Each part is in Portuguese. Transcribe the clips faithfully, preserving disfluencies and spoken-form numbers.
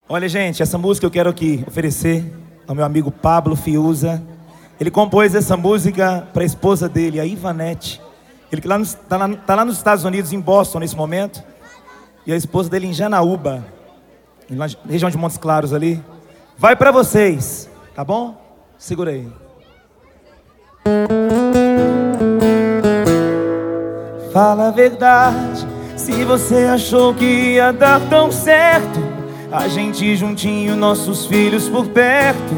Olha, gente, essa música eu quero aqui oferecer ao meu amigo Pablo Fiuza. Ele compôs essa música para a esposa dele, a Ivanete. Ele que lá nos, tá, lá, tá lá nos Estados Unidos, em Boston, nesse momento. E a esposa dele em Janaúba, na região de Montes Claros ali. Vai para vocês, tá bom? Segura aí. Fala a verdade, se você achou que ia dar tão certo, a gente juntinho, nossos filhos por perto,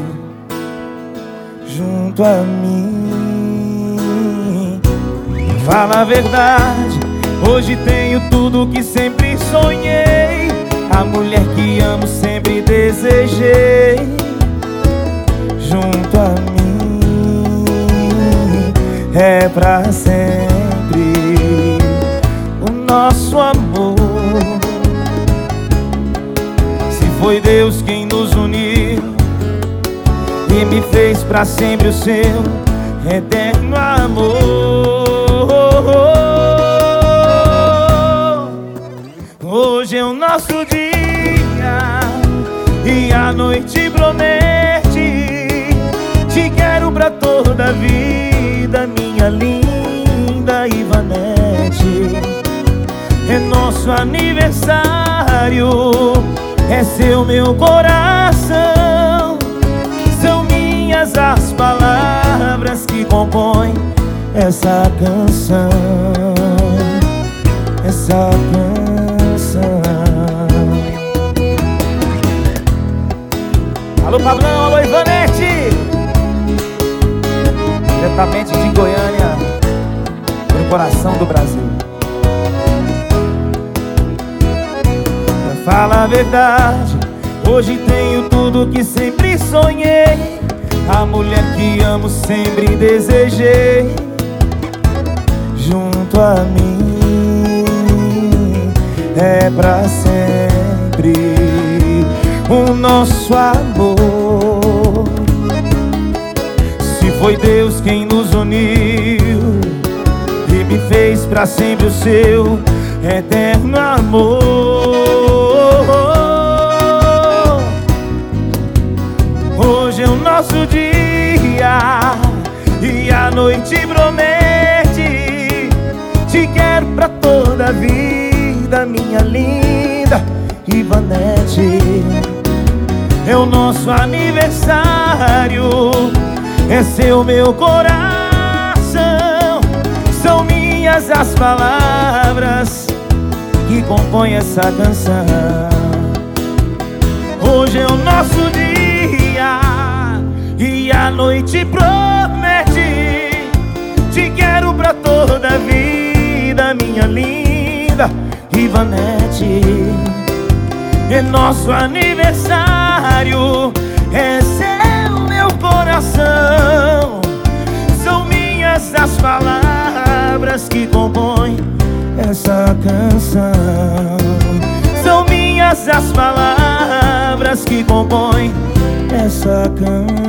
junto a mim. Fala a verdade, hoje tenho tudo que sempre sonhei, a mulher que amo sempre desejei, junto a mim. É pra sempre o nosso amor. Se foi Deus quem nos uniu e me fez pra sempre o seu eterno amor. Hoje é o nosso dia e a noite promete. Te quero pra toda a vida, minha linda Ivanete. É nosso aniversário, é seu meu coração. São minhas as palavras que compõem essa canção, essa canção. Alô Pablão, alô Ivanete, diretamente de Goiânia, no coração do Brasil. Fala a verdade, hoje tenho tudo que sempre sonhei, a mulher que amo sempre desejei, junto a mim. É pra sempre o nosso amor. Se foi Deus quem nos uniu e me fez pra sempre o seu eterno amor. Hoje é o nosso dia e a noite promete. Te quero pra toda a vida, minha linda Ivanete. É o nosso aniversário, é seu meu coração. São minhas as palavras que compõem essa canção. Hoje é o nosso dia e a noite promete. Te quero pra toda a vida, minha linda Ivanete. É nosso aniversário, é seu meu coração. São minhas as palavras que compõem essa canção. São minhas as palavras que compõem essa canção.